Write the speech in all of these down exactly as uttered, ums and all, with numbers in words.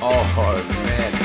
Oh, man.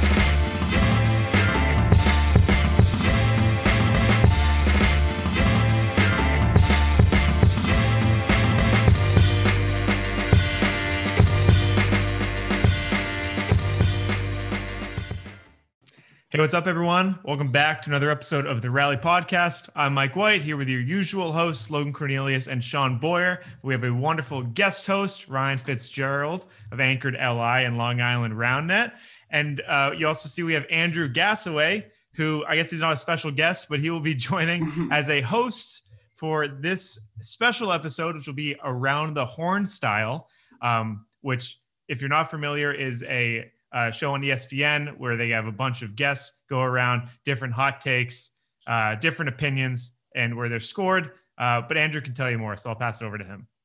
Hey, what's up, everyone? Welcome back to another episode of the Rally Podcast. I'm Mike White, here with your usual hosts, Logan Cornelius and Sean Boyer. We have a wonderful guest host, Ryan Fitzgerald of Anchored L I and Long Island RoundNet. And uh, you also see we have Andrew Gassaway, who I guess he's not a special guest, but he will be joining as a host for this special episode, which will be Around the Horn Style, um, which, if you're not familiar, is a Uh, show on E S P N where they have a bunch of guests go around different hot takes, uh, different opinions, and where they're scored. Uh, but Andrew can tell you more, so I'll pass it over to him.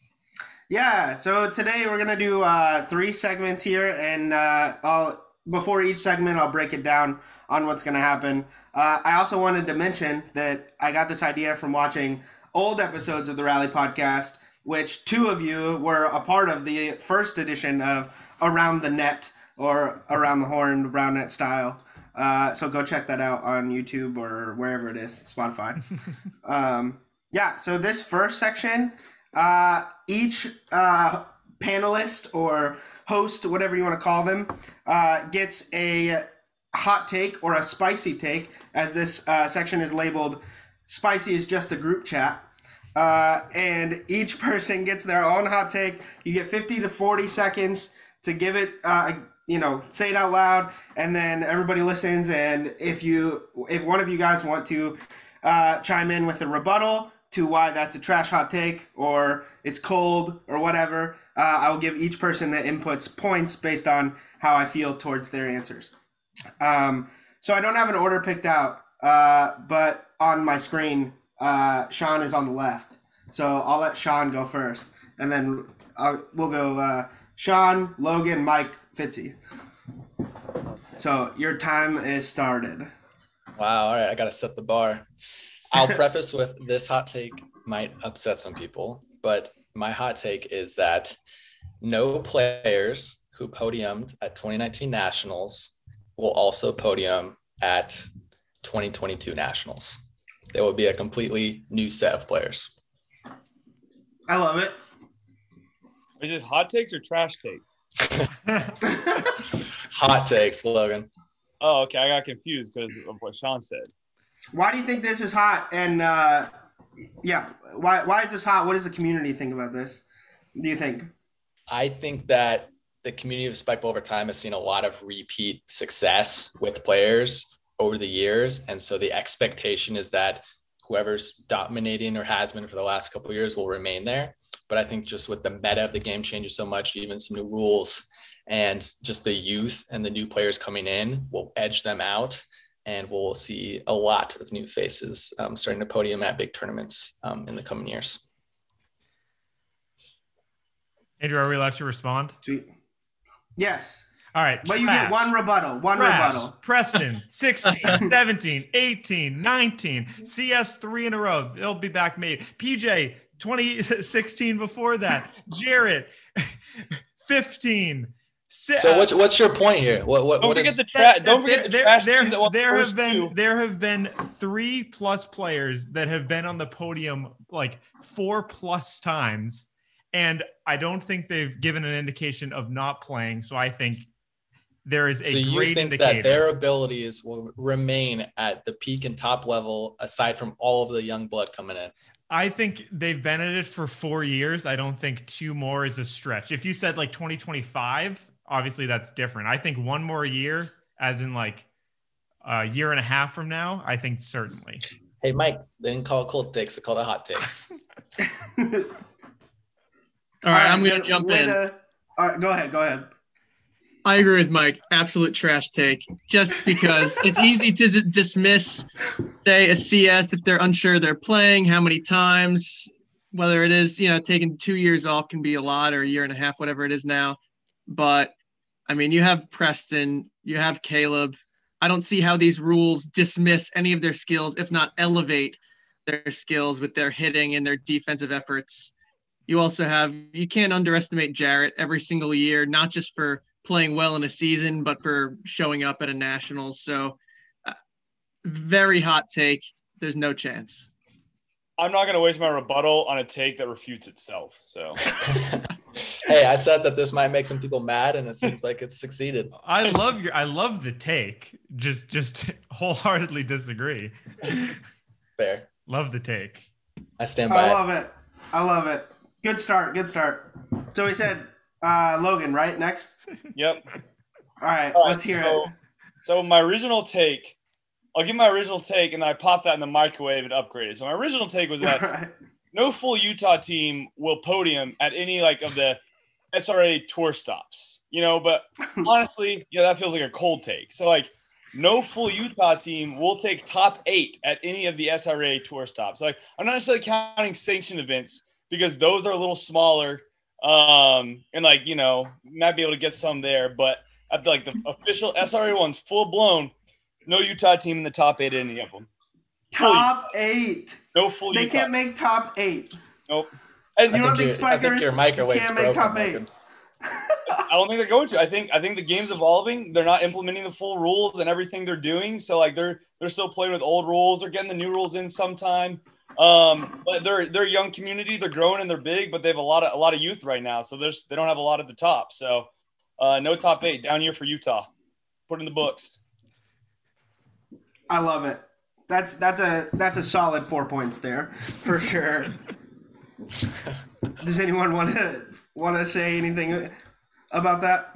Yeah, so today we're going to do uh, three segments here, and uh, I'll before each segment, I'll break it down on what's going to happen. Uh, I also wanted to mention that I got this idea from watching old episodes of the Rally Podcast, which two of you were a part of the first edition of Around the Net, or Around the Horn, RoundNet style. Uh, so go check that out on YouTube or wherever it is, Spotify. um, yeah, so this first section, uh, each uh, panelist or host, whatever you want to call them, uh, gets a hot take or a spicy take, as this uh, section is labeled Spicy is Just a Group Chat. Uh, and each person gets their own hot take. You get fifty to forty seconds to give it uh, you know, say it out loud, and then everybody listens. And if you, if one of you guys want to uh, chime in with a rebuttal to why that's a trash hot take or it's cold or whatever, uh, I will give each person that inputs points based on how I feel towards their answers. Um, so I don't have an order picked out, uh, but on my screen, uh, Sean is on the left. So I'll let Sean go first, and then I'll, we'll go uh, Sean, Logan, Mike, Fitzy. So your time is started. Wow, all right, I gotta set the bar. I'll preface with this hot take might upset some people, but my hot take is that no players who podiumed at twenty nineteen Nationals will also podium at twenty twenty-two Nationals. There will be a completely new set of players. I love it. Is this hot takes or trash takes? Hot takes, Logan. Oh, okay. I got confused because of what Sean said. Why do you think this is hot? And uh, yeah, why why is this hot? What does the community think about this? Do you think? I think that the community of Spike over time has seen a lot of repeat success with players over the years, and so the expectation is that whoever's dominating or has been for the last couple of years will remain there. But I think just with the meta of the game changes so much, even some new rules and just the youth and the new players coming in will edge them out. And we'll see a lot of new faces um, starting to podium at big tournaments um, in the coming years. Andrew, are we allowed to respond? Sweet. Yes. All right. But you get one rebuttal. One Trash. rebuttal. Preston, sixteen, seventeen, eighteen, nineteen. C S three in a row. They'll be back maybe. P J, twenty sixteen before that. Jarrett, fifteen. So what's what's your point here? What what, Don't what forget is the trash. Don't forget the there, trash. there, teams that won the there have first been two. there have been three plus players that have been on the podium like four plus times, and I don't think they've given an indication of not playing. So I think there is a so you great think indicator that their abilities will remain at the peak and top level aside from all of the young blood coming in? I think they've been at it for four years. I don't think two more is a stretch. If you said like twenty twenty-five, obviously that's different. I think one more year, as in like a year and a half from now, I think certainly. Hey, Mike, they didn't call it cold takes, they called it hot takes. All right, I'm going to jump in. To, all right, go ahead. Go ahead. I agree with Mike. Absolute trash take. Just because it's easy to d- dismiss, say, a C S if they're unsure they're playing, how many times, whether it is, you know, taking two years off can be a lot or a year and a half, whatever it is now. But, I mean, you have Preston, you have Caleb. I don't see how these rules dismiss any of their skills, if not elevate their skills with their hitting and their defensive efforts. You also have, you can't underestimate Jarrett every single year, not just for playing well in a season, but for showing up at a nationals. So uh, very hot take. There's no chance. I'm not going to waste my rebuttal on a take that refutes itself. So, hey, I said that this might make some people mad, and it seems like it's succeeded. I love your I love the take. Just just wholeheartedly disagree. Fair. Love the take. I stand by I it. love it. I love it. Good start. Good start. So we said uh, Logan, right? Next. yep. All right. All right, let's hear so, it. So my original take, I'll give my original take, and then I popped that in the microwave and upgraded. So my original take was that All right. no full Utah team will podium at any like of the S R A tour stops, you know, but honestly, yeah, that feels like a cold take. So like no full Utah team will take top eight at any of the S R A tour stops. Like I'm not necessarily counting sanctioned events because those are a little smaller. Um, and like, you know, might be able to get some there, but at the, like the official S R A ones full blown, no Utah team in the top eight at any of them. Top eight. No full They Utah. can't make top eight. Nope. And You I don't think think your- I think Spikers your microwave's can't make broken, top eight? Logan. I don't think they're going to. I think I think the game's evolving. They're not implementing the full rules and everything they're doing. So like they're they're still playing with old rules. They're getting the new rules in sometime. Um, but they're they're a young community. They're growing and they're big, but they have a lot of a lot of youth right now. So there's they don't have a lot at the top. So uh, no top eight down here for Utah. Put in the books. I love it. That's that's a that's a solid four points there for sure. Does anyone want to want to say anything about that?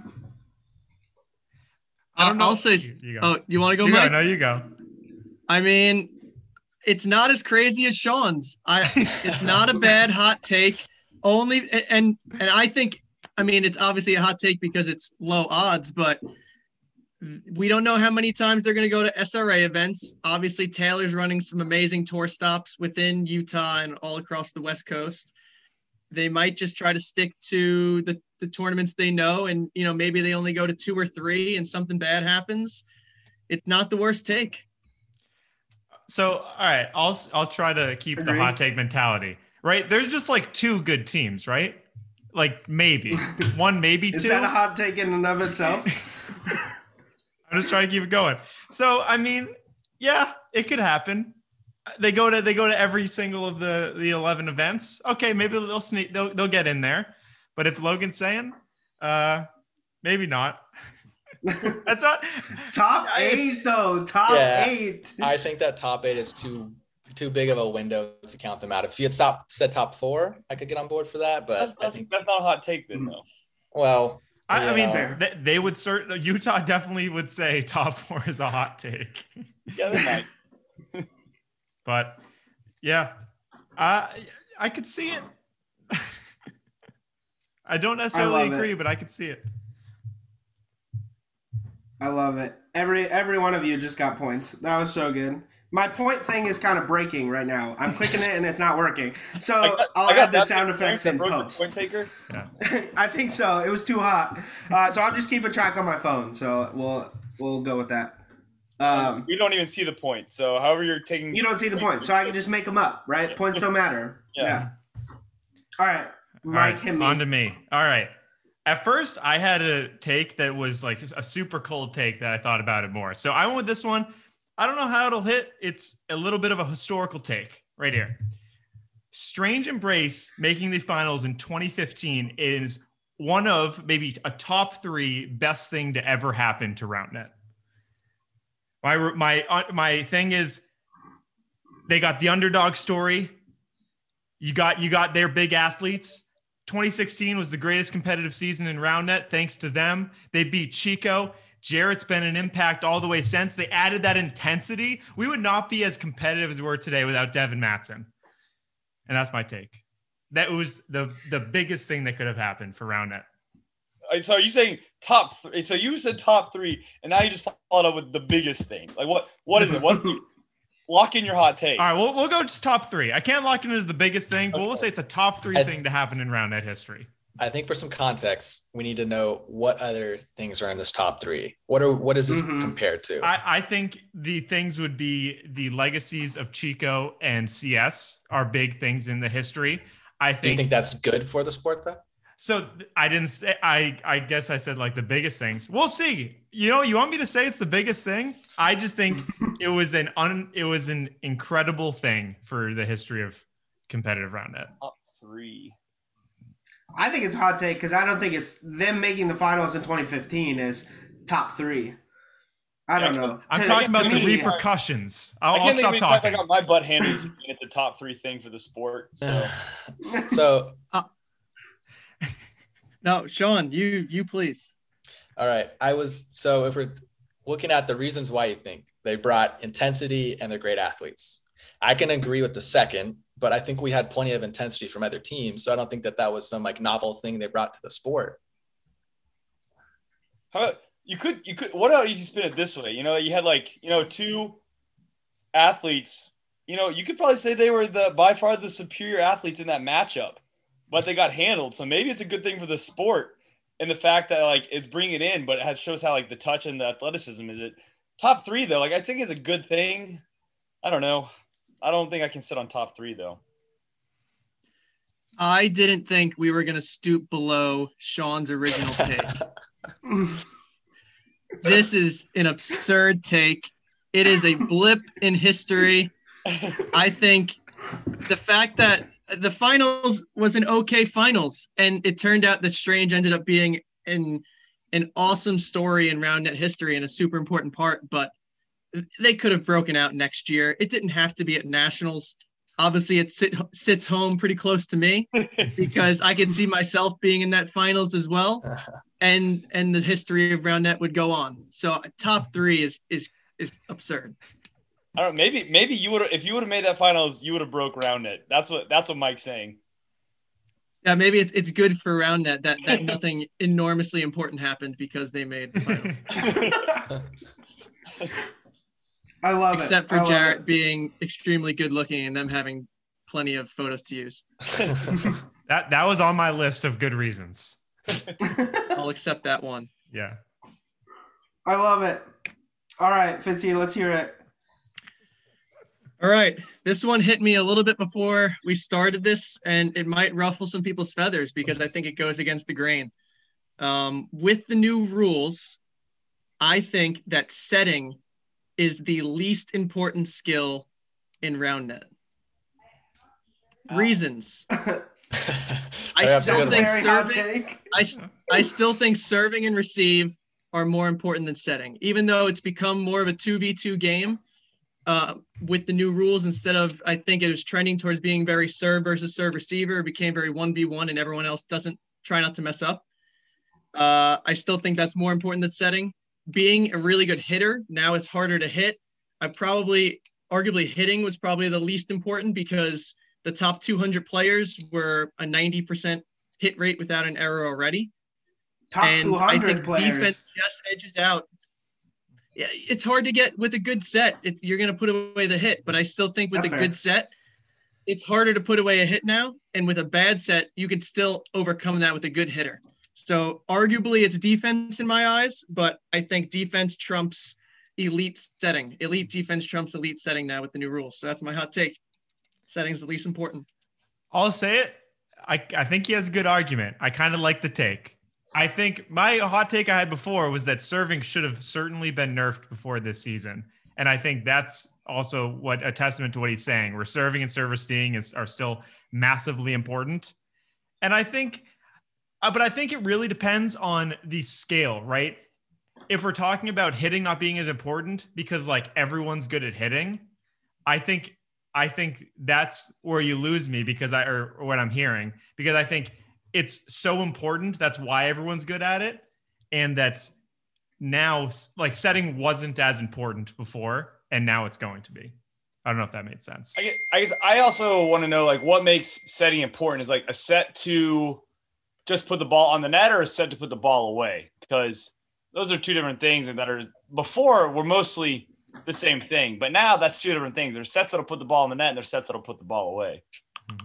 I don't know. I'll say. You- you go. Oh, you want to go, You go. Mike? No, you go. I mean, it's not as crazy as Sean's. I. It's not a bad hot take. Only and and I think. I mean, it's obviously a hot take because it's low odds, but we don't know how many times they're going to go to S R A events. Obviously, Taylor's running some amazing tour stops within Utah and all across the West Coast. They might just try to stick to the, the tournaments they know, and you know maybe they only go to two or three, and something bad happens. It's not the worst take. So, all right, I'll I'll try to keep the Agreed. hot take mentality. Right? There's just like two good teams, right? Like maybe one, maybe Is two. that a hot take in and of itself? I'm just trying to keep it going. So, I mean, yeah, it could happen. They go to they go to every single of the the eleven events. Okay, maybe they'll sneak they'll they'll get in there. But if Logan's saying, uh, maybe not. That's not Top It's- eight though. Top Yeah. eight. I think that top eight is too too big of a window to count them out. If you had stopped said top four, I could get on board for that. But That's, I that's, think, that's not a hot take then though. well, I, I you mean, know, Fair. they, they would certainly Utah definitely would say top four is a hot take. Yeah, they might. But yeah, I I could see it. I don't necessarily love it. agree, but I could see it. I love it. Every every one of you just got points. That was so good. My point thing is kind of breaking right now. I'm clicking it and it's not working. So I got, I'll I got add the that sound big effects that in broke the post. Point taker. I think so. It was too hot. Uh, so I'll just keep a track on my phone. So we'll we'll go with that. Um, We don't even see the points. So however you're taking, you don't see the points, so I can just make them up, right? Points don't matter. Yeah. Yeah. All right, All Mike, right, hit me. on to me. All right. At first, I had a take that was like a super cold take that I thought about it more. So I went with this one. I don't know how it'll hit. It's a little bit of a historical take right here. Strange Embrace making the finals in twenty fifteen is one of maybe a top three best thing to ever happen to RoundNet. My my uh, my thing is they got the underdog story. You got you got their big athletes. twenty sixteen was the greatest competitive season in RoundNet. Thanks to them, they beat Chico. Jarrett's been an impact all the way since. They added that intensity. We would not be as competitive as we were today without Devin Matson. And that's my take. That was the the biggest thing that could have happened for RoundNet. So are you saying top three? So you said top three, and now you just followed up with the biggest thing. Like what? What is it? What's the, lock in your hot take? All right, we'll, we'll go just top three. I can't lock it in as the biggest thing, but we'll say it's a top three I- thing to happen in RoundNet history. I think for some context, we need to know what other things are in this top three. What are what is this Mhm. compared to? I, I think the things would be the legacies of Chico and C S are big things in the history. I Do you think, think that's good for the sport, though? So I didn't say, I, I guess I said like the biggest things. We'll see. You know, you want me to say it's the biggest thing? I just think it was an un, it was an incredible thing for the history of competitive round net. Top three. I think it's a hot take because I don't think it's them making the finals in twenty fifteen is top three. I don't Yeah, know. I'm To- talking to about the me, repercussions. I I'll, can't I'll think stop of any time I talking. got my butt handed to me at the top three thing for the sport. So So, No, Sean, you you please. all right. I was, so if we're looking at the reasons why you think they brought intensity and they're great athletes, I can agree with the second, but I think we had plenty of intensity from other teams. So I don't think that that was some like novel thing they brought to the sport. how about you could you could what about you spin it this way? You know, you had like, you know, two athletes, you know, you could probably say they were the by far the superior athletes in that matchup, but they got handled. So maybe it's a good thing for the sport and the fact that like it's bringing it in, but it has, shows how like the touch and the athleticism is it. Top three though, like I think it's a good thing. I don't know. I don't think I can sit on top three though. I didn't think we were going to stoop below Sean's original take. This is an absurd take. It is a blip in history. I think the fact that the finals was an okay finals, and it turned out that Strange ended up being an an awesome story in round net history and a super important part, but they could have broken out next year. It didn't have to be at nationals. Obviously, it sit, sits home pretty close to me because I could see myself being in that finals as well, and and the history of round net would go on. So top three is is is absurd. I don't know, maybe maybe you would if you would have made that finals, you would have broke round net. That's what that's what Mike's saying. Yeah, maybe it's it's good for round net that that nothing enormously important happened because they made the finals. I love it. Except for I love Jarrett it. being extremely good looking and them having plenty of photos to use. That that was on my list of good reasons. I'll accept that one. Yeah. I love it. All right, Fitzy, let's hear it. All right. This one hit me a little bit before we started this, and it might ruffle some people's feathers because I think it goes against the grain. Um, with the new rules, I think that setting is the least important skill in round net. Reasons. I have still to think Very hot serving, take. I, I still think serving and receive are more important than setting, even though it's become more of a two v two game uh, with the new rules. Instead of, I think it was trending towards being very serve versus serve receiver, it became very one v one and everyone else doesn't try not to mess up. Uh, I still think that's more important than setting. Being a really good hitter, now it's harder to hit. I probably, arguably hitting was probably the least important because the top two hundred players were a ninety percent hit rate without an error already. Top and two I hundred think players. defense just edges out. Yeah, it's hard to get with a good set. It's, you're going to put away the hit, but I still think with That's a fair. good set, it's harder to put away a hit now. And with a bad set, you could still overcome that with a good hitter. So arguably it's defense in my eyes, but I think defense trumps elite setting. Elite defense trumps elite setting now with the new rules. So that's my hot take. Setting's the least important. I'll say it. I, I think he has a good argument. I kind of like the take. I think my hot take I had before was that serving should have certainly been nerfed before this season. And I think that's also what a testament to what he's saying, where serving and server stealing is, are still massively important. And I think, uh, but I think it really depends on the scale, right? If we're talking about hitting not being as important because like everyone's good at hitting, I think I think that's where you lose me because I, or, or what I'm hearing, because I think it's so important. That's why everyone's good at it. And that's now like setting wasn't as important before. And now it's going to be. I don't know if that made sense. I guess, I guess I also want to know like what makes setting important is like a set to just put the ball on the net or a set to put the ball away, because those are two different things and that are before were mostly the same thing, but now that's two different things. There's sets that'll put the ball in the net and there's sets that'll put the ball away. Mm-hmm.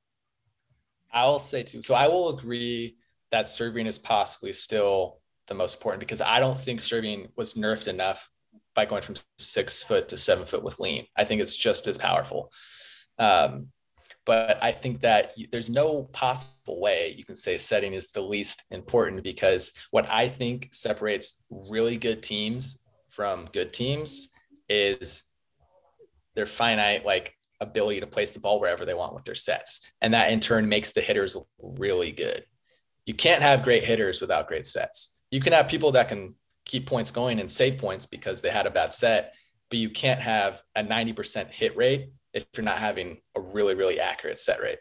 I'll say too. So I will agree that serving is possibly still the most important because I don't think serving was nerfed enough by going from six foot to seven foot with lean. I think it's just as powerful. Um, But I think that there's no possible way you can say setting is the least important, because what I think separates really good teams from good teams is their finite like ability to place the ball wherever they want with their sets. And that in turn makes the hitters really good. You can't have great hitters without great sets. You can have people that can keep points going and save points because they had a bad set, but you can't have a ninety percent hit rate if you're not having a really, really accurate set rate.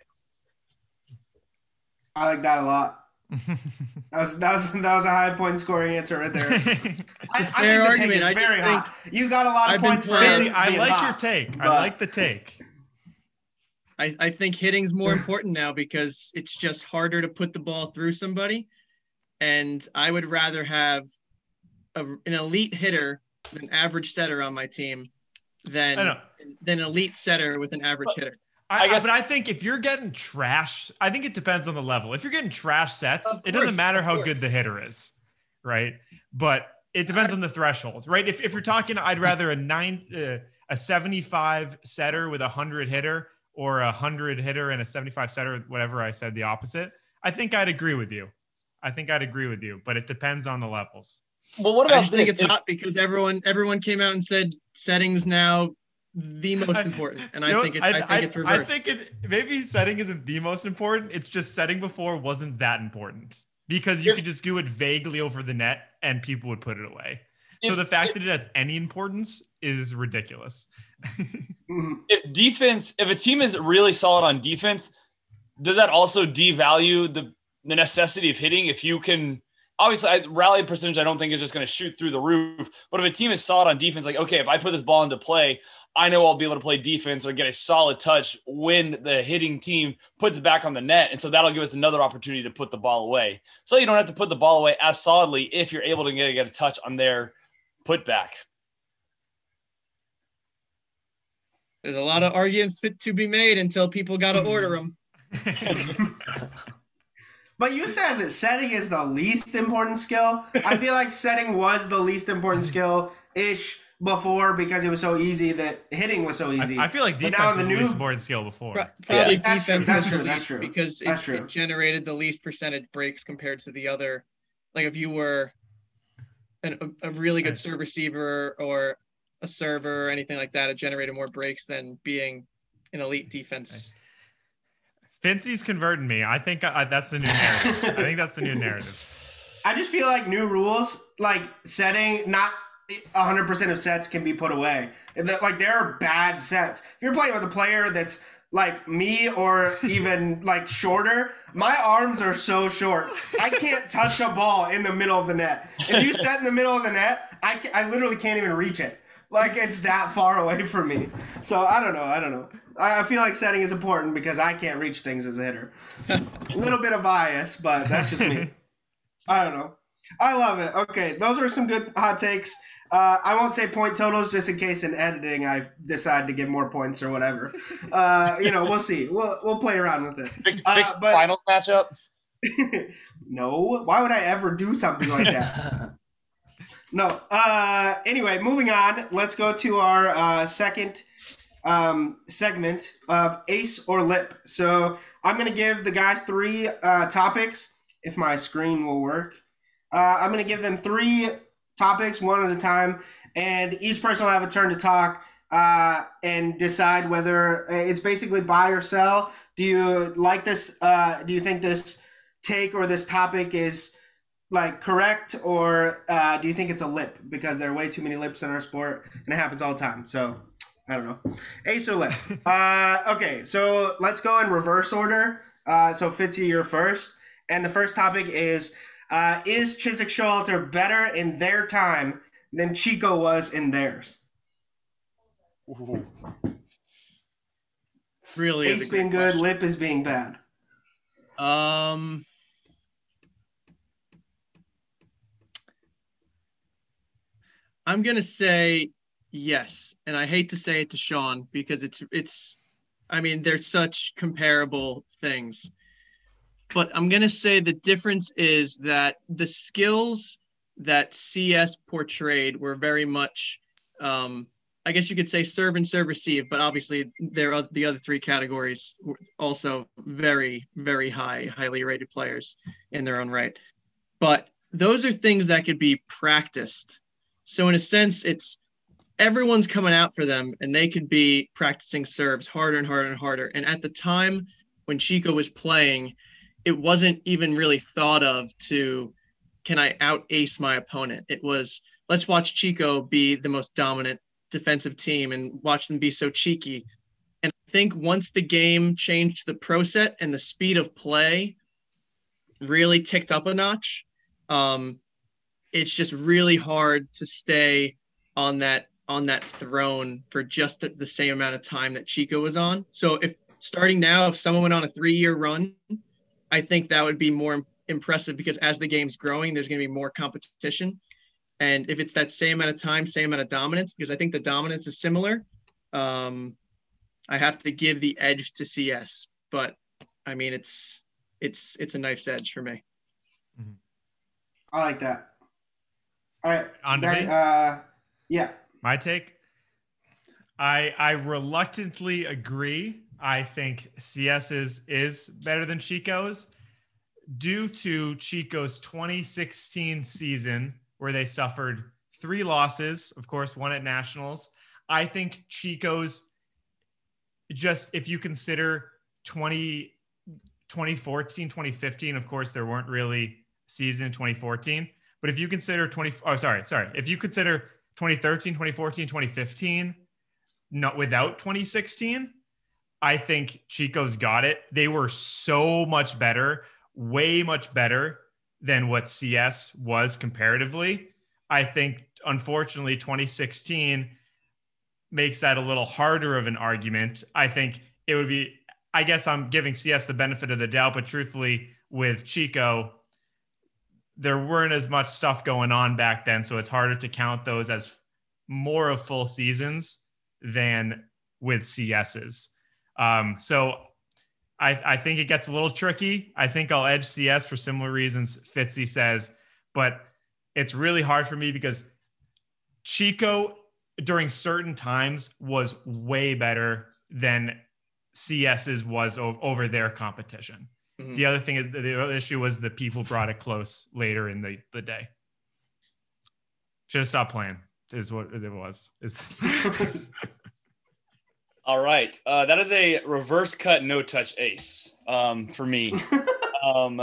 I like that a lot. That was that was that was a high point scoring answer right there. I, I think the take is very hot. You got a lot of I've points for Fitzy, I like hot, your take. but... I like the take. I, I think hitting's more important now because it's just harder to put the ball through somebody. And I would rather have a, an elite hitter, an average setter on my team than, than an elite setter with an average hitter. I, I guess, but I think if you're getting trash, I think it depends on the level. If you're getting trash sets, course, it doesn't matter how course. good the hitter is, right? But it depends I, on the threshold, right? If if you're talking, I'd rather a nine, uh, a seventy-five setter with a hundred hitter, or a hundred hitter and a seventy-five setter, whatever I said the opposite. I think I'd agree with you. I think I'd agree with you, but it depends on the levels. Well, what about I just think this? it's hot because everyone everyone came out and said settings now the most important, and I you know, think it's I, I think I, it's reversed. I think it maybe setting isn't the most important. It's just setting before wasn't that important because you If, could just do it vaguely over the net and people would put it away. So if, the fact if, that it has any importance is ridiculous. If defense, if a team is really solid on defense, does that also devalue the the necessity of hitting? If you can. Obviously, I, rally percentage, I don't think is just going to shoot through the roof. But if a team is solid on defense, like, okay, if I put this ball into play, I know I'll be able to play defense or get a solid touch when the hitting team puts it back on the net. And so that'll give us another opportunity to put the ball away. So you don't have to put the ball away as solidly if you're able to get, get a touch on their putback. There's a lot of arguments to be made until people got to order them. But you said that setting is the least important skill. I feel like setting was the least important skill-ish before because it was so easy that hitting was so easy. I, I feel like defense was the least important skill before. Probably yeah. defense That's true. was That's true. the least because That's it, true. it generated the least percentage breaks compared to the other. Like if you were an, a, a really good serve receiver or a server or anything like that, it generated more breaks than being an elite defense. Fincy's converting me. I think I, that's the new narrative. I think that's the new narrative. I just feel like new rules, like setting, not one hundred percent of sets can be put away. Like there are bad sets. If you're playing with a player that's like me or even like shorter, my arms are so short. I can't touch a ball in the middle of the net. If you set in the middle of the net, I, can, I literally can't even reach it. Like it's that far away from me. So I don't know. I don't know. I feel like setting is important because I can't reach things as a hitter. A little bit of bias, but that's just me. I don't know. I love it. Okay, those are some good hot takes. Uh, I won't say point totals just in case in editing I decide to give more points or whatever. Uh, you know, we'll see. We'll we'll play around with it. Fix, uh, fix but, the final matchup. No, why would I ever do something like that? No. Uh, anyway, moving on. Let's go to our uh, second um, segment of Ace or Lip. So I'm going to give the guys three uh, topics, if my screen will work. Uh, I'm going to give them three topics, one at a time, and each person will have a turn to talk uh, and decide whether it's basically buy or sell. Do you like this? Uh, do you think this take or this topic is like correct, or uh, do you think it's a lip? Because there are way too many lips in our sport, and it happens all the time. So I don't know. Ace or lip? uh, okay, so let's go in reverse order. Uh, so Fitzy, you're first, and the first topic is: uh, is Chiswick Showalter better in their time than Chico was in theirs? Ooh. Really, Ace being good, question. Lip is being bad. Um. I'm gonna say yes, and I hate to say it to Sean because it's it's. I mean, they're such comparable things, but I'm gonna say the difference is that the skills that C S portrayed were very much um, I guess you could say serve and serve receive, but obviously there are the other three categories were also very, very high, highly rated players in their own right. But those are things that could be practiced. So in a sense, it's everyone's coming out for them and they could be practicing serves harder and harder and harder. And at the time when Chico was playing, it wasn't even really thought of to, can I out ace my opponent? It was, let's watch Chico be the most dominant defensive team and watch them be so cheeky. And I think once the game changed to the pro set and the speed of play really ticked up a notch, um, it's just really hard to stay on that on that throne for just the, the same amount of time that Chico was on. So if starting now, if someone went on a three-year run, I think that would be more impressive because as the game's growing, there's going to be more competition. And if it's that same amount of time, same amount of dominance, because I think the dominance is similar, um, I have to give the edge to C S. But I mean, it's it's it's a knife's edge for me. I like that. All right. On to Barry, me? uh, yeah. My take? I I reluctantly agree. I think C S is, is better than Chico's due to Chico's twenty sixteen season where they suffered three losses, of course, one at Nationals. I think Chico's just, if you consider twenty, twenty fourteen, twenty fifteen, of course, there weren't really season in twenty fourteen, but if you consider twenty, oh, sorry, sorry. If you consider twenty thirteen, twenty fourteen, twenty fifteen, not without twenty sixteen, I think Chico's got it. They were so much better, way much better than what C S was comparatively. I think, unfortunately, twenty sixteen makes that a little harder of an argument. I think it would be, I guess I'm giving C S the benefit of the doubt, but truthfully, with Chico, there weren't as much stuff going on back then, so it's harder to count those as more of full seasons than with C S's. Um, so I, I think it gets a little tricky. I think I'll edge C S for similar reasons Fitzy says, but it's really hard for me because Chico during certain times was way better than C S's was o- over their competition. Mm-hmm. The other thing is the other issue was the people brought it close later in the, the day. Should have stopped playing is what it was. All right. Uh, that is a reverse cut, no touch ace um, for me. um,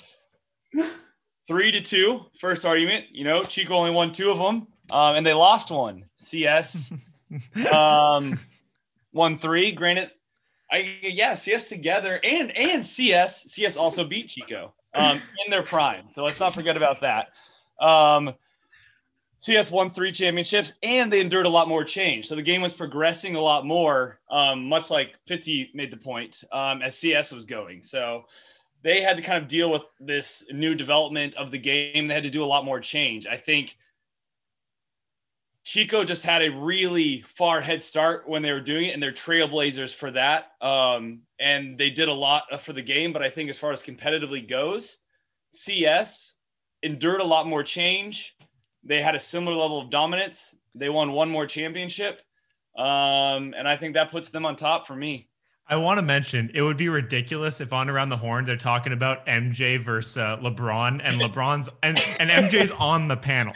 three to two, first argument. You know, Chico only won two of them, um, and they lost one. C S um, won three. Granted, I yeah, C S together and and C S. C S also beat Chico um, in their prime. So let's not forget about that. Um, C S won three championships, and they endured a lot more change. So the game was progressing a lot more, um, much like Fitzy made the point, um, as C S was going. So they had to kind of deal with this new development of the game. They had to do a lot more change. I think Chico just had a really far head start when they were doing it, and they're trailblazers for that. Um, and they did a lot for the game. But I think as far as competitively goes, C S endured a lot more change. They had a similar level of dominance. They won one more championship. Um, and I think that puts them on top for me. I want to mention, it would be ridiculous if on Around the Horn, they're talking about M J versus uh, LeBron and LeBron's and, and M J's on the panel.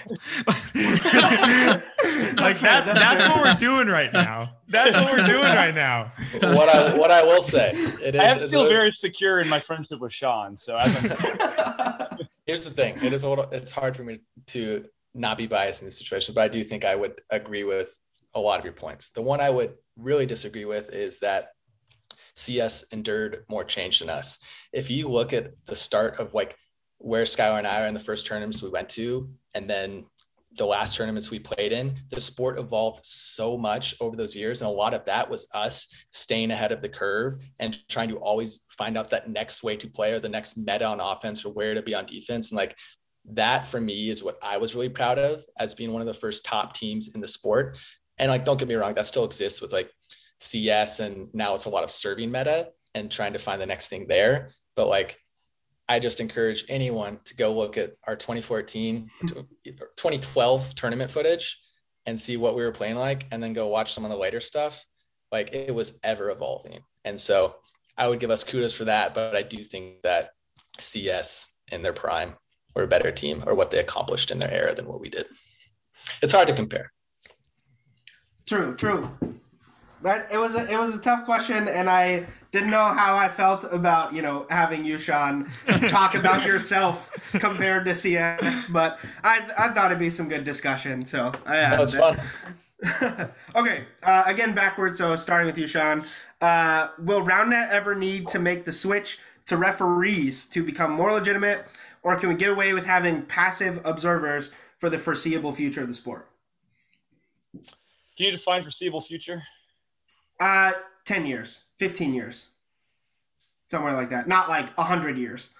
Like that, that's what we're doing right now. That's what we're doing right now. What I, what I will say, it is, I feel little, very secure in my friendship with Sean. So as I'm here's the thing. It is a little, it's hard for me to not be biased in this situation, but I do think I would agree with a lot of your points. The one I would really disagree with is that C S endured more change than us. If you look at the start of like where Skylar and I are in the first tournaments we went to, and then the last tournaments we played in, the sport evolved so much over those years. And a lot of that was us staying ahead of the curve and trying to always find out that next way to play or the next meta on offense or where to be on defense. And like, that for me is what I was really proud of as being one of the first top teams in the sport. And like, don't get me wrong, that still exists with like C S, and now it's a lot of serving meta and trying to find the next thing there. But like, I just encourage anyone to go look at our twenty fourteen, twenty twelve tournament footage and see what we were playing like, and then go watch some of the later stuff, like it was ever evolving. And so I would give us kudos for that. But I do think that C S in their prime were a better team, or what they accomplished in their era, than what we did. It's hard to compare. True, true. But it was a, it was a tough question, and I didn't know how I felt about, you know, having you, Sean, talk about yourself compared to C S. But I I thought it'd be some good discussion. So I No, it's fun. Okay, uh, again backwards. So starting with you, Sean. Uh, will RoundNet ever need to make the switch to referees to become more legitimate, or can we get away with having passive observers for the foreseeable future of the sport? Can you define foreseeable future? Uh, ten years, fifteen years, somewhere like that. Not like a hundred years.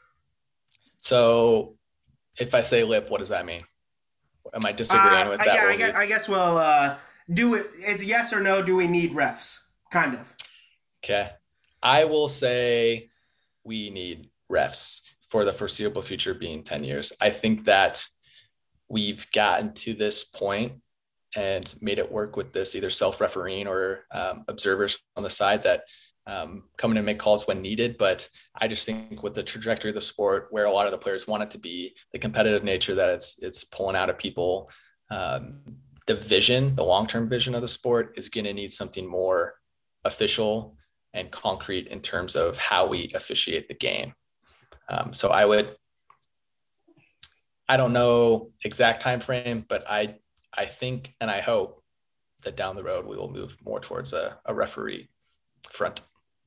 So if I say lip, what does that mean? Am I disagreeing uh, with that? Yeah, I guess, I guess we'll uh, do it. It's yes or no. Do we need refs? Kind of. Okay. I will say we need refs for the foreseeable future, being ten years. I think that we've gotten to this point and made it work with this either self-refereeing or um, observers on the side that um, come in and make calls when needed. But I just think with the trajectory of the sport, where a lot of the players want it to be, the competitive nature that it's it's pulling out of people, um, the vision, the long-term vision of the sport is going to need something more official and concrete in terms of how we officiate the game. Um, so I would, I don't know exact time frame, but I I think and I hope that down the road we will move more towards a, a referee front.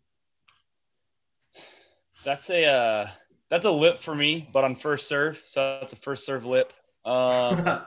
That's a uh, that's a lip for me, but on first serve, so that's a first serve lip. Um,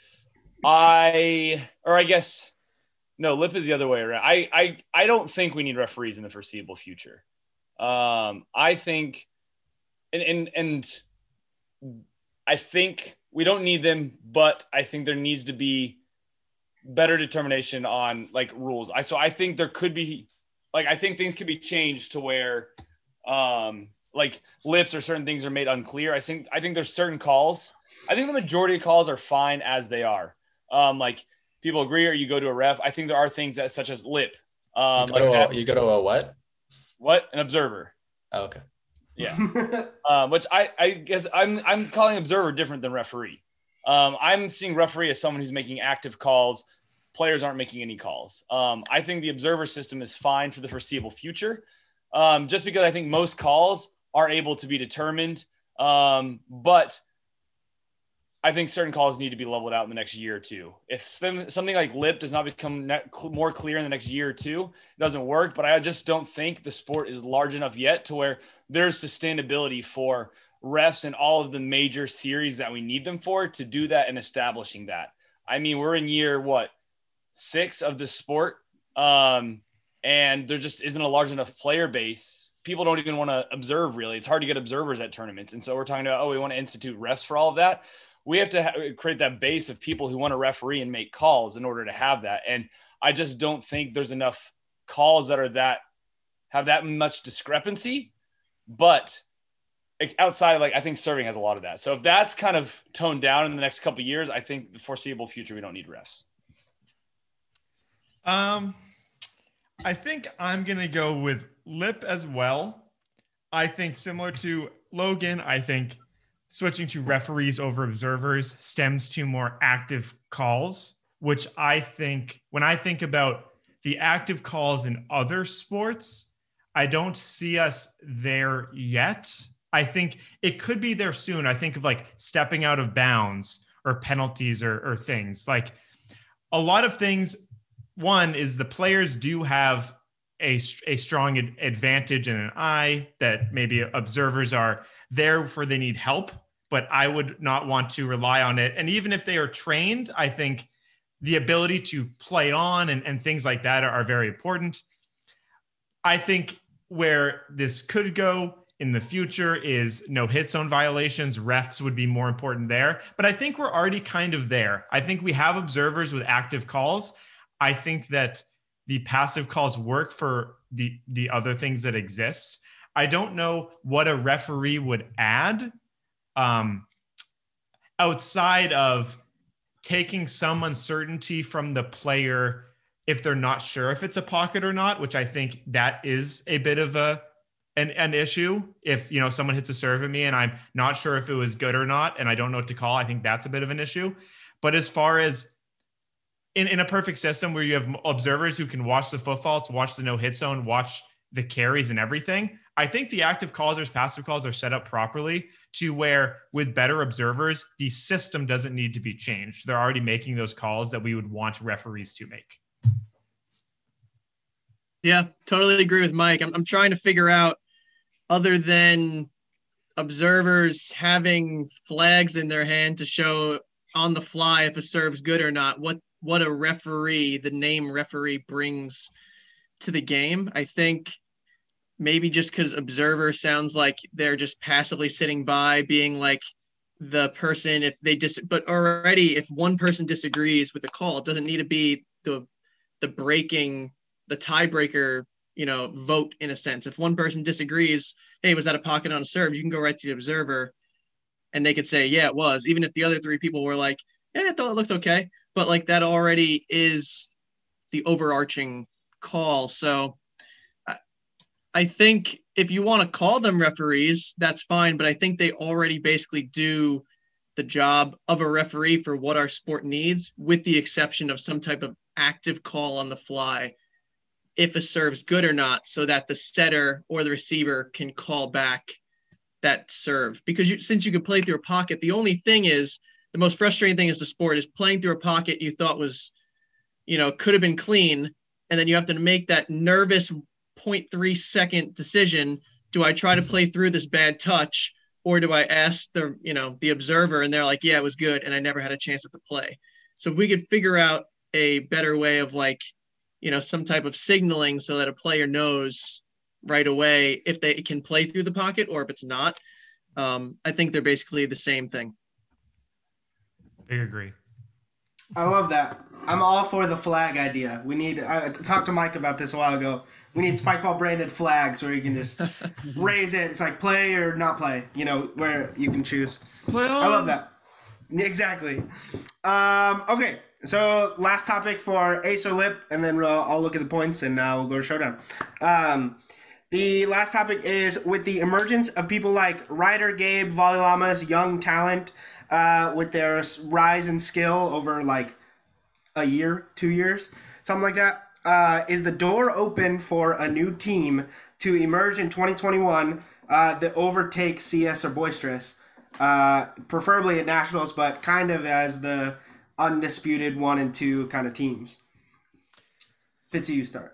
I or I guess no, lip is the other way around. I I I don't think we need referees in the foreseeable future. Um, I think, and and and I think we don't need them, but I think there needs to be better determination on like rules. I so I think there could be like I think things could be changed to where um like lips or certain things are made unclear. I think I think there's certain calls. I think the majority of calls are fine as they are. Um like people agree or you go to a ref. I think there are things that such as lip. Um you, go like to a, that, you go to a what? what? An observer. Oh, okay. Yeah. um, which I, I guess I'm I'm calling observer different than referee. Um, I'm seeing referee as someone who's making active calls. Players aren't making any calls. Um, I think the observer system is fine for the foreseeable future, um, just because I think most calls are able to be determined. Um, but I think certain calls need to be leveled out in the next year or two. If something like lip does not become more clear in the next year or two, it doesn't work. But I just don't think the sport is large enough yet to where there's sustainability for refs and all of the major series that we need them for to do that and establishing that. I mean, we're in year, what, six of the sport, um, and there just isn't a large enough player base. People don't even want to observe, really. It's hard to get observers at tournaments. And so we're talking about, oh, we want to institute refs for all of that. We have to ha- create that base of people who want to referee and make calls in order to have that. And I just don't think there's enough calls that are that have that much discrepancy. But outside of like, I think serving has a lot of that. So if that's kind of toned down in the next couple of years, I think the foreseeable future, we don't need refs. Um, I think I'm going to go with lip as well. I think similar to Logan, I think switching to referees over observers stems to more active calls, which I think when I think about the active calls in other sports, I don't see us there yet. I think it could be there soon. I think of like stepping out of bounds or penalties or, or things like a lot of things. One is the players do have a, a strong ad- advantage and an eye that maybe observers are there for they need help, but I would not want to rely on it. And even if they are trained, I think the ability to play on and, and things like that are, are very important. I think where this could go in the future is no hit zone violations. Refs would be more important there, but I think we're already kind of there. I think we have observers with active calls. I think that the passive calls work for the, the other things that exist. I don't know what a referee would add um, outside of taking some uncertainty from the player if they're not sure if it's a pocket or not, which I think that is a bit of a an, an issue. If, you know, someone hits a serve at me and I'm not sure if it was good or not, and I don't know what to call, I think that's a bit of an issue. But as far as in, in a perfect system where you have observers who can watch the foot faults, watch the no-hit zone, watch the carries and everything, I think the active calls versus passive calls are set up properly to where with better observers, the system doesn't need to be changed. They're already making those calls that we would want referees to make. Yeah, totally agree with Mike. I'm, I'm trying to figure out, other than observers having flags in their hand to show on the fly if a serve's good or not, what what a referee, the name referee, brings to the game. I think maybe just because observer sounds like they're just passively sitting by, being like the person if they dis but already if one person disagrees with the call, it doesn't need to be the the breaking the tiebreaker, you know, vote in a sense. If one person disagrees, hey, was that a pocket on a serve? You can go right to the observer and they could say, yeah, it was, even if the other three people were like, yeah, I thought it looked okay. But like that already is the overarching call. So I, I think if you want to call them referees, that's fine. But I think they already basically do the job of a referee for what our sport needs, with the exception of some type of active call on the fly if a serve's good or not, so that the setter or the receiver can call back that serve. Because you, since you can play through a pocket, the only thing is, the most frustrating thing is the sport is playing through a pocket you thought was, you know, could have been clean. And then you have to make that nervous zero point three second decision. Do I try to play through this bad touch, or do I ask the, you know, the observer and they're like, yeah, it was good, and I never had a chance at the play. So if we could figure out a better way of, like, you know, some type of signaling so that a player knows right away if they can play through the pocket or if it's not, um, I think they're basically the same thing. I agree. I love that. I'm all for the flag idea. We need, I talked to Mike about this a while ago. We need spike ball branded flags where you can just raise it. It's like play or not play, you know, where you can choose. Play on. I love that. Exactly. Um, okay. So last topic for Ace or Lip, and then we'll, I'll look at the points and uh, we'll go to Showdown. Um, the last topic is with the emergence of people like Ryder, Gabe, Volley Llamas, young talent, uh, with their rise in skill over like a year, two years, something like that. Uh, is the door open for a new team to emerge in twenty twenty-one uh, that overtakes C S or Boisterous, uh, preferably at Nationals, but kind of as the undisputed one and two kind of teams? Fitzy, you start.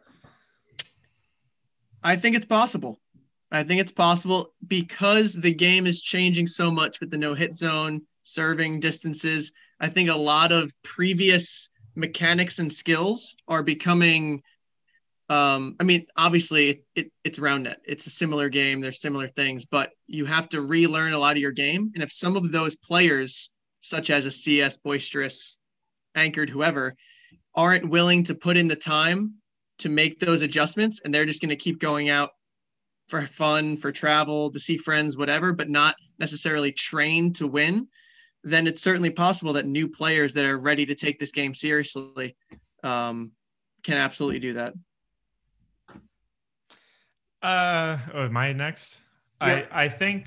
I think it's possible. I think it's possible because the game is changing so much with the no-hit zone, serving distances. I think a lot of previous mechanics and skills are becoming, um, I mean, obviously it, it, it's round net. It's a similar game. There's similar things, but you have to relearn a lot of your game. And if some of those players, such as a C S, Boisterous, Anchored, whoever, aren't willing to put in the time to make those adjustments, and they're just going to keep going out for fun, for travel, to see friends, whatever, but not necessarily trained to win, then it's certainly possible that new players that are ready to take this game seriously um, can absolutely do that. Uh, oh, am I next? Yeah. I, I think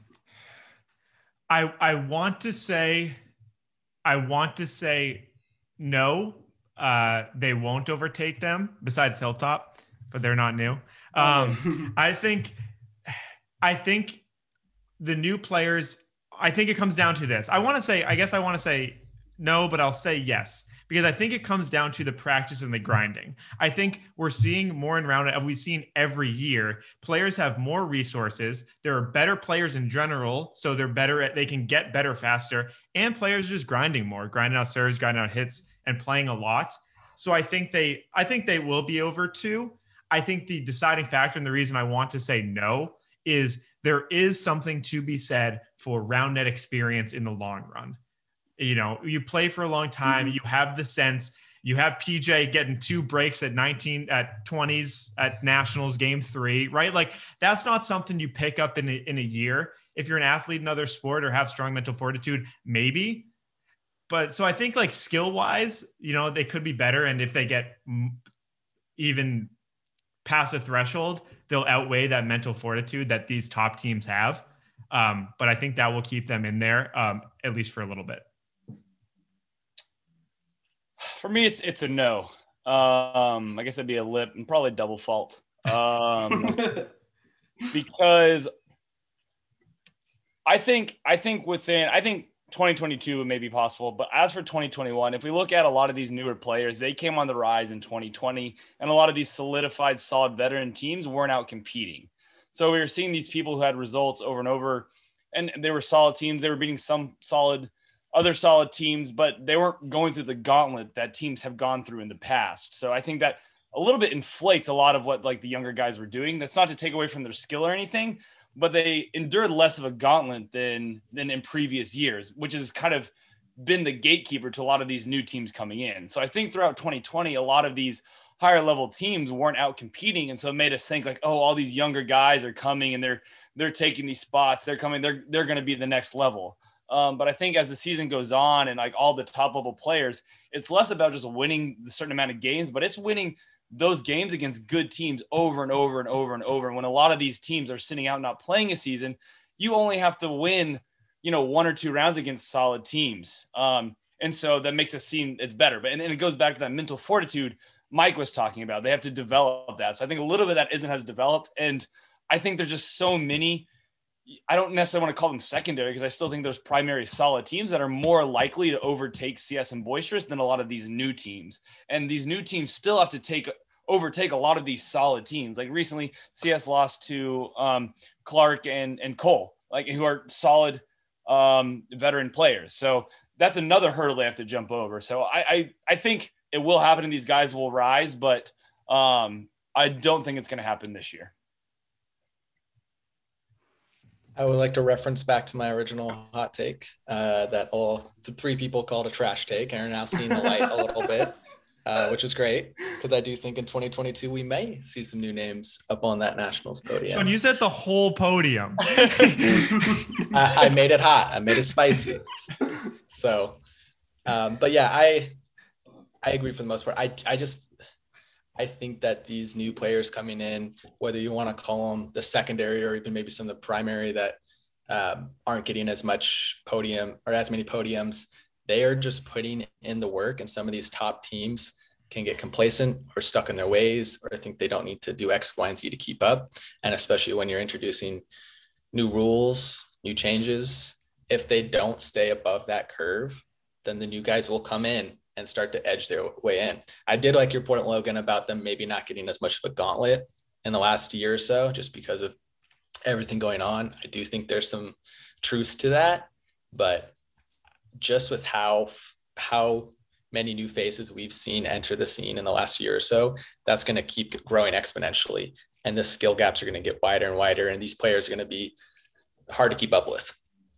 I I want to say I want to say no. Uh, they won't overtake them besides Hilltop, but they're not new. Um, I think I think the new players, I think it comes down to this. I want to say, I guess I want to say no, but I'll say yes, because I think it comes down to the practice and the grinding. I think we're seeing more in round, and we've seen every year, players have more resources. There are better players in general, so they're better at, they can get better faster, and players are just grinding more, grinding out serves, grinding out hits, and playing a lot. So I think they, I think they will be over two. I think the deciding factor and the reason I want to say no is there is something to be said for round net experience in the long run. You know, you play for a long time, mm-hmm. you have the sense, you have P J getting two breaks at nineteen, at twenties at Nationals game three, right? Like that's not something you pick up in a, in a year. If you're an athlete in another sport or have strong mental fortitude, maybe. but so I think like skill wise, you know, they could be better. And if they get even past a threshold, they'll outweigh that mental fortitude that these top teams have. Um, but I think that will keep them in there, um, at least for a little bit. For me, it's it's a no. Um, I guess it'd be a lip and probably double fault. Um, because I think I think within I think twenty twenty-two may be possible, but as for twenty twenty-one, if we look at a lot of these newer players, they came on the rise in twenty twenty, and a lot of these solidified, solid veteran teams weren't out competing. So we were seeing these people who had results over and over, and they were solid teams. They were beating some solid, other solid teams, but they weren't going through the gauntlet that teams have gone through in the past. So I think that a little bit inflates a lot of what like the younger guys were doing. That's not to take away from their skill or anything, but they endured less of a gauntlet than than in previous years, which has kind of been the gatekeeper to a lot of these new teams coming in. So I think throughout twenty twenty, a lot of these higher level teams weren't out competing. And so it made us think like, oh, all these younger guys are coming and they're they're taking these spots. They're coming, they're they're going to be the next level. Um, but I think as the season goes on and like all the top level players, it's less about just winning a certain amount of games, but it's winning those games against good teams over and over and over and over. And when a lot of these teams are sitting out not playing a season, you only have to win, you know, one or two rounds against solid teams. Um, and so that makes it seem it's better. But and, and it goes back to that mental fortitude Mike was talking about. They have to develop that. So I think a little bit of that isn't as developed. And I think there's just so many. I don't necessarily want to call them secondary because I still think there's primary solid teams that are more likely to overtake C S and Boisterous than a lot of these new teams. And these new teams still have to take overtake a lot of these solid teams. Like recently, C S lost to um, Clark and, and Cole, like who are solid um, veteran players. So that's another hurdle they have to jump over. So I, I, I think it will happen and these guys will rise, but um, I don't think it's going to happen this year. I would like to reference back to my original hot take uh, that all the three people called a trash take and are now seeing the light a little bit, uh, which is great because I do think in twenty twenty-two we may see some new names up on that Nationals podium. Sean, you said the whole podium. I, I made it hot. I made it spicy. So, um, but yeah, I I agree for the most part. I I just I think that these new players coming in, whether you want to call them the secondary or even maybe some of the primary that um, aren't getting as much podium or as many podiums, they are just putting in the work. And some of these top teams can get complacent or stuck in their ways or think they don't need to do X, Y, and Z to keep up. And especially when you're introducing new rules, new changes, if they don't stay above that curve, then the new guys will come in and start to edge their way in. I did like your point, Logan, about them maybe not getting as much of a gauntlet in the last year or so, just because of everything going on. I do think there's some truth to that, but just with how, how many new faces we've seen enter the scene in the last year or so, that's going to keep growing exponentially. And the skill gaps are going to get wider and wider. And these players are going to be hard to keep up with.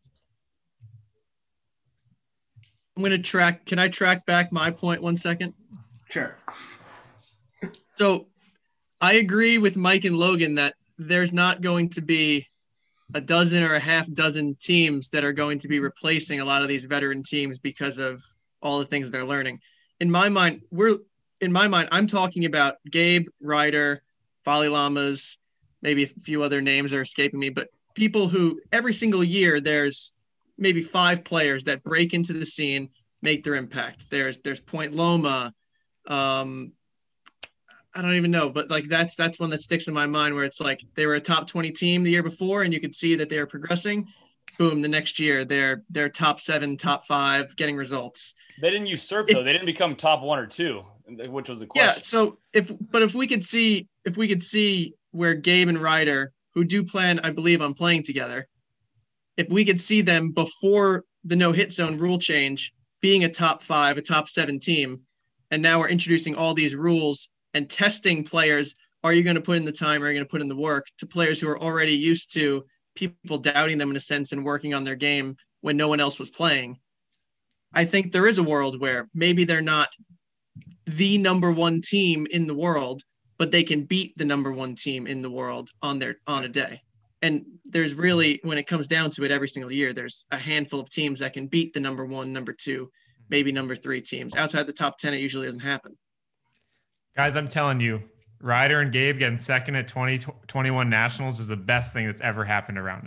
I'm going to track. Can I track back my point one second? Sure. So I agree with Mike and Logan that there's not going to be a dozen or a half dozen teams that are going to be replacing a lot of these veteran teams because of all the things they're learning. In my mind, we're in my mind, I'm talking about Gabe, Ryder, Folly Llamas, maybe a few other names are escaping me, but people who every single year there's maybe five players that break into the scene, make their impact. There's there's Point Loma. Um, I don't even know, but like that's that's one that sticks in my mind where it's like they were a top twenty team the year before and you could see that they were progressing. Boom, the next year they're they're top seven, top five, getting results. They didn't usurp It- though. They didn't become top one or two, which was the question. Yeah, so if but if we could see if we could see where Gabe and Ryder, who do plan, I believe, on playing together, if we could see them before the no-hit zone rule change being a top five, a top seven team, and now we're introducing all these rules and testing players, are you going to put in the time, are you going to put in the work, to players who are already used to people doubting them in a sense and working on their game when no one else was playing. I think there is a world where maybe they're not the number one team in the world, but they can beat the number one team in the world on their on a day. And there's really, when it comes down to it every single year, there's a handful of teams that can beat the number one, number two, maybe number three teams. Outside the top ten, it usually doesn't happen. Guys, I'm telling you, Ryder and Gabe getting second at twenty twenty-one Nationals is the best thing that's ever happened around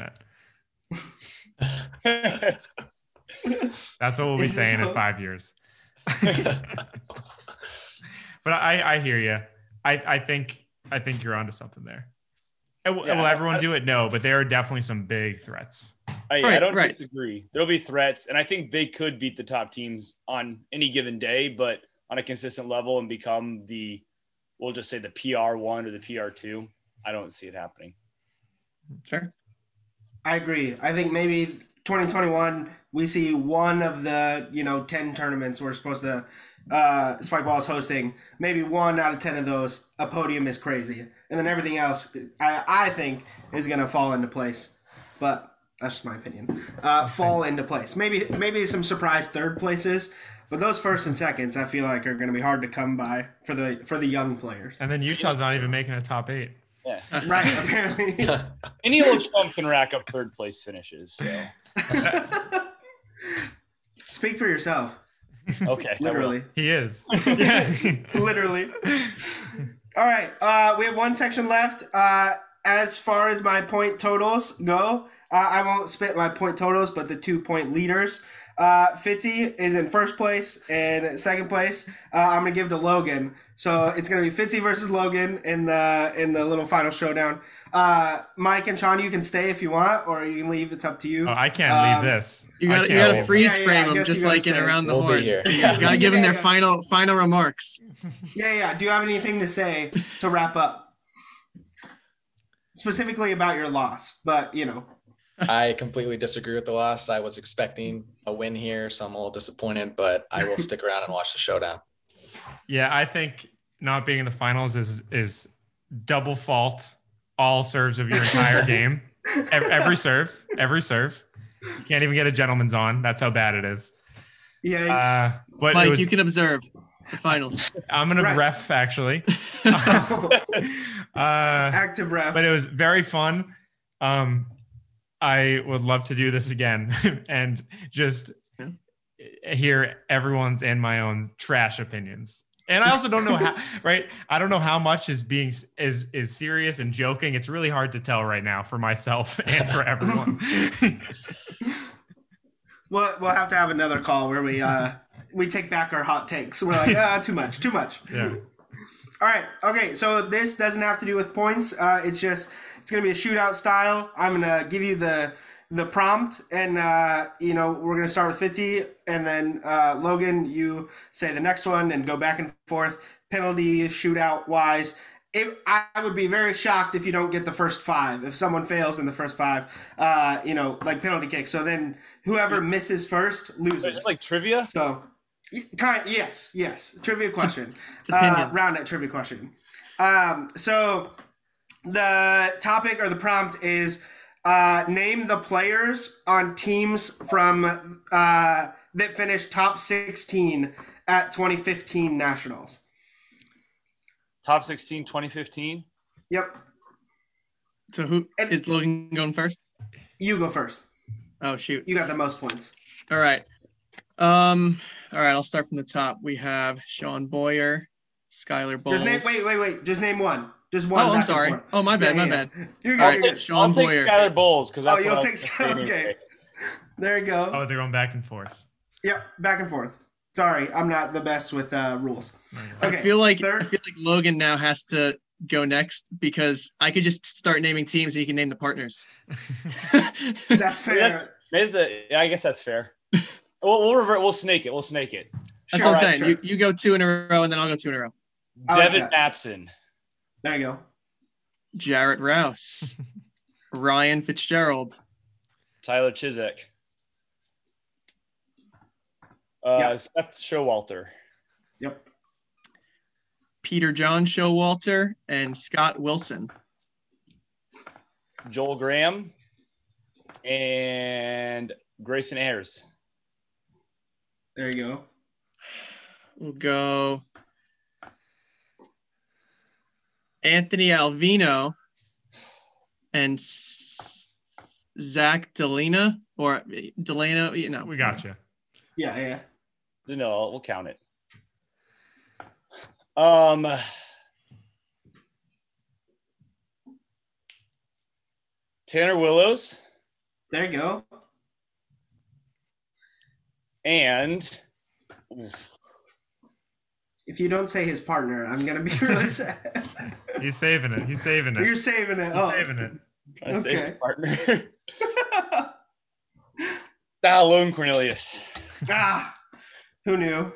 it. That's what we'll be Is it saying in though? five years. But I, I hear you. I, I think I think you're onto something there. And will, Yeah, will everyone I- do it? No, but there are definitely some big threats. I, I Right, don't right. disagree. There'll be threats, and I think they could beat the top teams on any given day, but on a consistent level and become the, we'll just say the P R one or the P R two. I don't see it happening. Fair. I agree. I think maybe twenty twenty-one we see one of the you know ten tournaments we're supposed to uh, Spikeball is hosting. Maybe one out of ten of those a podium is crazy, and then everything else I I think is gonna fall into place. But that's just my opinion. Uh, fall into place. Maybe maybe some surprise third places, but those first and seconds I feel like are gonna be hard to come by for the for the young players. And then Utah's not even making a top eight. Yeah. Right. Apparently. Any old chump can rack up third place finishes. So, Speak for yourself. okay. I will. Literally. He is. Yeah. Literally. All right. Uh, we have one section left. Uh, as far as my point totals go, uh, I won't spit my point totals, but the two point leaders. Uh, Fitzy is in first place, and second place, uh, I'm gonna give to Logan. So it's gonna be Fitzy versus Logan in the in the little final showdown. Uh, Mike and Sean, you can stay if you want, or you can leave. It's up to you. Oh, I can't Um, leave this. You I got you can't got to leave freeze Yeah, yeah, frame I them guess just you gotta like in stay. Around the We'll be Horn. here. You got to give them Yeah, their yeah. final final remarks. Yeah, yeah. Do you have anything to say to wrap up? Specifically about your loss, but you know. I completely disagree with the loss. I was expecting a win here, so I'm a little disappointed, but I will stick around and watch the showdown. Yeah, I think not being in the finals is is double fault. All serves of your entire game. Every, every serve, every serve. You can't even get a gentleman's on. That's how bad it is. Yeah. Uh, but it Mike, was, you can observe the finals. I'm gonna Right. ref actually. uh, Active ref. but it was very fun. Um, I would love to do this again and just Yeah. hear everyone's and my own trash opinions. And I also don't know how, right? I don't know how much is being is is serious and joking. It's really hard to tell right now for myself and for everyone. We'll, we'll have to have another call where we uh we take back our hot takes. We're like, ah, too much, too much. Yeah. All right, okay. So this doesn't have to do with points. Uh, it's just it's gonna be a shootout style. I'm gonna give you the the prompt, and uh, you know we're gonna start with Fitzy, and then uh, Logan, you say the next one, and go back and forth. Penalty shootout wise. It, I would be very shocked if you don't get the first five. If someone fails in the first five, uh, you know, like penalty kick. So then whoever misses first loses. It's like trivia. So, y- kind yes, yes. Trivia question. It's uh, opinions. round at trivia question. Um, so the topic or the prompt is uh, name the players on teams from uh, that finished top sixteen at twenty fifteen Nationals. Top sixteen, twenty fifteen. Yep. So who And- is Logan going first? You go first. Oh shoot. You got the most points. All right. Um. All right. I'll start from the top. We have Sean Boyer, Skylar Bowles. Just name. Wait, wait, wait. Just name one. Just one. Oh, back I'm and sorry. forth. Oh, my bad. Yeah, my yeah. bad. You're All good. right, You're good. Sean I'll Boyer. take Skylar Bowles because Oh, that's you'll what I take was Skylar. saying Okay. anyway. There you go. Oh, they're going back and forth. Yep. Back and forth. Sorry, I'm not the best with uh, rules. Okay. I feel like third. I feel like Logan now has to go next because I could just start naming teams and you can name the partners. That's fair. Maybe the- yeah, I guess that's fair. We'll, we'll revert. We'll snake it. We'll snake it. That's Sure, what I'm right, saying. sure. You you go two in a row and then I'll go two in a row. I like Devin that. Matson, There you go. Jarrett Rouse, Ryan Fitzgerald, Tyler Chiswick, uh, Yeah. Seth Showalter, Yep. Peter John Showalter, and Scott Wilson. Joel Graham, and Grayson Ayers. There you go. We'll go Anthony Alvino and S- Zach Delina or Delano. You know, We got you. Yeah, yeah. No, we'll count it. Um, Tanner Willows There you go. and If you don't say his partner, I'm gonna be really sad. He's saving it. He's saving it. You're saving it. He's Oh, saving it. I say Okay. partner. Ah, Logan Cornelius. ah, who knew?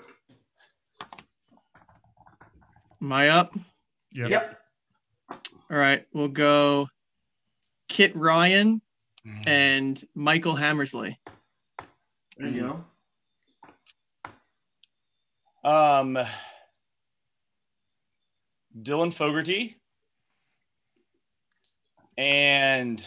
Am I up? Yep. Yep. All right, we'll go Kit Ryan and Michael Hammersley. There you go. Um, Dylan Fogarty and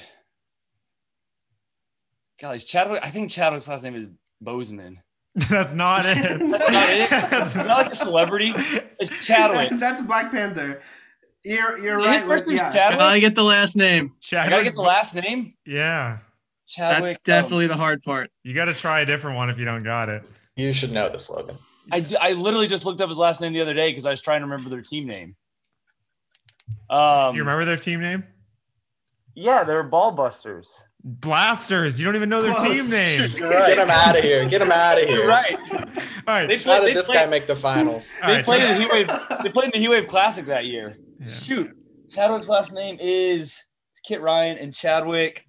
golly, Chadwick. I think Chadwick's last name is Bozeman. That's not it. That's not it. That's It's not like a celebrity. It's Chadwick. That's Black Panther. You're you're His right. With, first name's yeah. Chadwick. Gotta get the last name. I Chadwick, gotta get the last name. Yeah. Chadwick. That's definitely the hard part. You got to try a different one if you don't got it. You should know this, Logan. Um, I, d- I literally just looked up his last name the other day because I was trying to remember their team name. Um, You remember their team name? Yeah, they're Ballbusters. Blasters. You don't even know their Close. team name. Get him out of here. Get him out of here. You're right. All right. They How played, did they this played, guy make the finals? All they right. played in the Heat Wave. They played in the Heat Wave Classic that year. Yeah. Shoot, Chadwick's last name is Kit Ryan and Chadwick.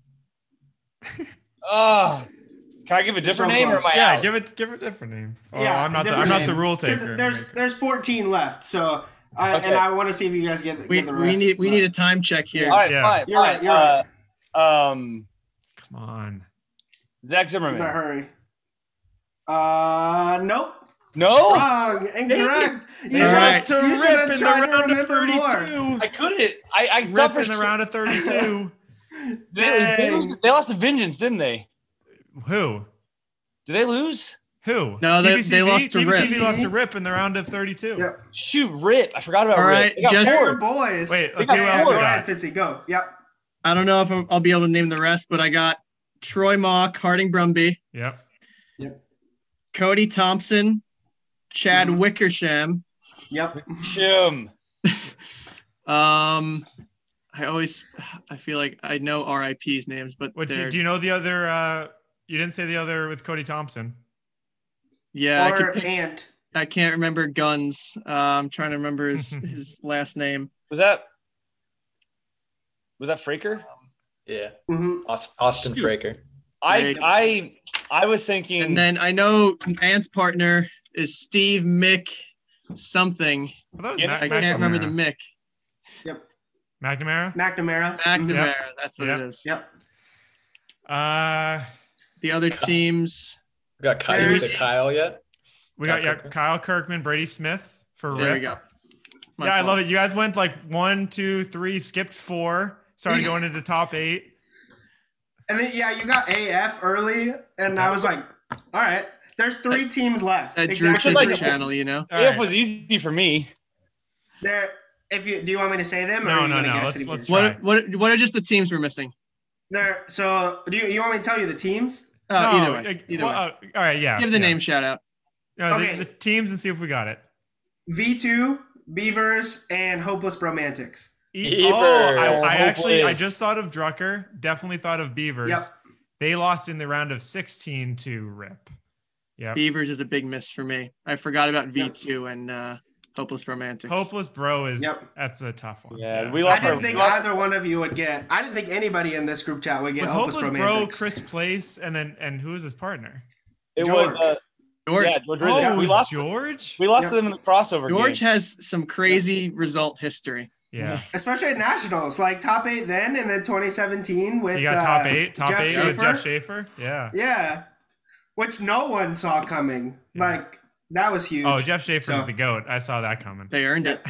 Oh, can I give a different So name or am close. I Yeah, out? give it give it a different name. Oh, Yeah, I'm not the, different I'm not the name. rule 'Cause taker. There's there's fourteen left, so I, Okay. and I want to see if you guys get, get We, the we rest. need we but- need a time check here. All right, Yeah. fine. You're right, fine. you're right. Uh, um, Come on. Zach You Zimmerman. better hurry. Uh, nope. No, Wrong. Incorrect. You All should- right. Lost to you should Rip have in the tried to round of remember more. thirty-two. I couldn't. I I Rip thought for in the sure- round of thirty-two. They, they, Dang. they lost to Vengeance, didn't they? Who? Did they lose? Who? No, they- T B C B? they lost to T B C B Rip. lost to Rip in the round of thirty-two. Yep. Shoot, Rip. I forgot about All Rip. right, They got just- They're four. boys. Wait, let's They see who got else Go we four. ahead, got. Fitzy. Go. Yep. I don't know if I'm, I'll be able to name the rest, but I got Troy Mock, Harding Brumby, Yep. Cody Thompson, Chad Mhm. Wickersham. Yep. Shim. Um, I always I feel like I know R I P's names, but What do they're- you, do you know the other? Uh, you didn't say the other with Cody Thompson. yeah, I, Or could pick, Ant. I can't remember Guns. Uh, I'm trying to remember his his last name. Was that was that Fraker? Yeah. Mm-hmm. Aust- Austin Shoot. Fraker. I Right. I I was thinking. And then I know Ant's partner is Steve Mick something. Well, that was Yeah, Mac- I can't remember the McNamara. Mick. McNamara. McNamara. McNamara. That's what Yep. it is. Yep. Uh, The other teams. We got Kyle. There's- Is it Kyle yet? we got Kyle yeah, Kirkman. Kyle Kirkman, Brady Smith for There Rip. we go. My Yeah, I fault. love it. You guys went like one, two, three, skipped four, started going into the top eight. And then yeah, you got A F early, and I was like, all right, there's three teams left. That Exactly. Drooch's like the it. channel, you know. All A F right. was easy for me. There. If you do, you want me to say them? Or No, are you no, gonna no, guess let's- it again? let's try. What what what are just the teams we're missing? There. So do you, you want me to tell you the teams? Oh, No, either way. like, Either well, way. uh, all right, yeah. Give the yeah. name shout out. No, the- Okay. the, teams and see if we got it. V two, Beavers, and Hopeless Romantics. E- oh, I, Beaver. I actually, Hopefully. I just thought of Drucker. Definitely thought of Beavers. Yep. They lost in the round of sixteen to Rip. Yeah. Beavers is a big miss for me. I forgot about V two and uh, Hopeless Romantics. Hopeless Bro is Yep. that's a tough one. Yeah, we I lost didn't our- think we lost- either one of you would get. I didn't think anybody in this group chat would get Was Hopeless, Hopeless Bro Romantics. Chris Place and then and who was his partner? It George. was uh, George. yeah, George Oh, Rizzo. it we was lost. George. We lost Yeah. to them in the crossover. George game. has some crazy result history. Yeah, Especially at nationals, like top eight then, and then twenty seventeen with you got uh, top eight, top Jeff eight Schaefer. with Jeff Schaefer. Yeah. Yeah, which no one saw coming. Yeah. Like that was huge. Oh, Jeff Schaefer's So- the goat. I saw that coming. They earned it.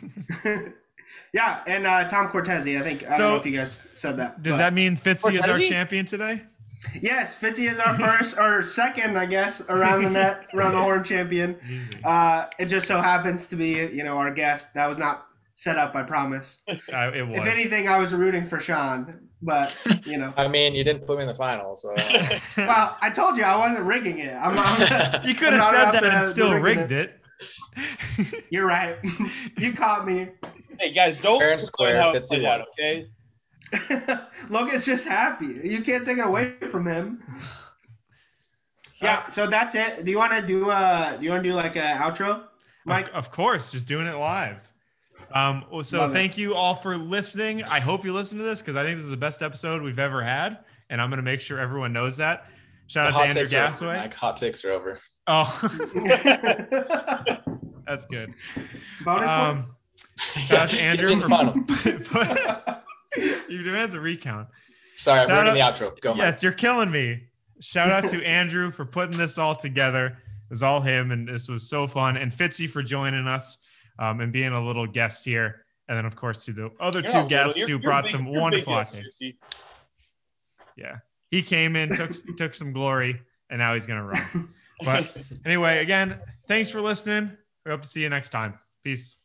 Yeah, and uh, Tom Cortese. I think I So, don't know if you guys said that. Does but- that mean Fitzy is our Cortese? champion today? Yes, Fitzy is our first or second, I guess, around the net, around the horn champion. Easy. Uh, it just so happens to be, you know, our guest. That was not set up. I promise. Uh, it was. If anything, I was rooting for Sean, but you know. I mean, you didn't put me in the final, so. Well, I told you I wasn't rigging it. I'm not. You could have said that and still rigged it. it. You're right. You caught me. Hey guys, don't fair and square. how Fits it you out, well. okay? Logan's just happy. You can't take it away from him. Yeah, so that's it. Do you want to do uh do you want to do like a outro, Mike? Of, of course, just doing it live. Um, so Love thank it. you all for listening. I hope you listen to this because I think this is the best episode we've ever had, and I'm going to make sure everyone knows that. Shout The out to Andrew Gasaway. Like hot takes are over. Oh, that's good. Bonus Um, points. shout out to Andrew in the final. for you demands a recount. Sorry, I'm Shout ruining out- the outro. Go, Mike. Yes, you're killing me. Shout out to Andrew for putting this all together. It was all him, and this was so fun. And Fitzy for joining us um, and being a little guest here. And then, of course, to the other You're two not guests little. who You're- brought you're some big- you're wonderful big hot guests, takes. Fitzy. Yeah, he came in, took took some glory, and now he's gonna run. But anyway, again, thanks for listening. We hope to see you next time. Peace.